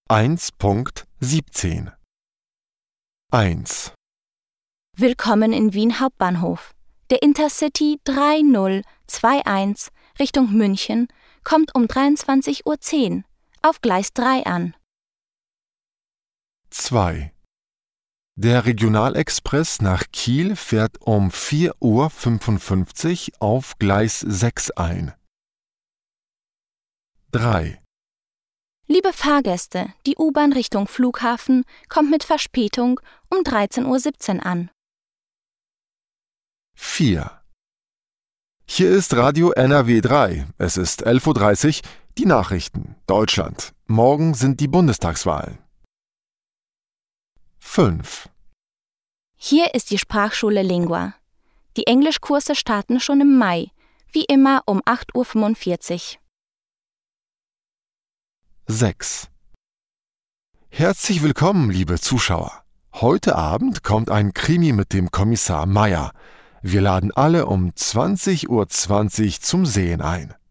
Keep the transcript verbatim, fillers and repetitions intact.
eins Punkt siebzehn eins Willkommen in Wien Hauptbahnhof. Der Intercity drei null zwei eins Richtung München kommt um dreiundzwanzig Uhr zehn auf Gleis drei an. zwei Der Regionalexpress nach Kiel fährt um vier Uhr fünfundfünfzig auf Gleis sechs ein. drei Liebe Fahrgäste, die U-Bahn Richtung Flughafen kommt mit Verspätung um dreizehn Uhr siebzehn an. vier Hier ist Radio N R W drei. Es ist elf Uhr dreißig, die Nachrichten, Deutschland. Morgen sind die Bundestagswahlen. fünf Hier ist die Sprachschule Lingua. Die Englischkurse starten schon im Mai, wie immer um acht Uhr fünfundvierzig. sechs Herzlich willkommen, liebe Zuschauer. Heute Abend kommt ein Krimi mit dem Kommissar Meyer. Wir laden alle um zwanzig Uhr zwanzig zum Sehen ein.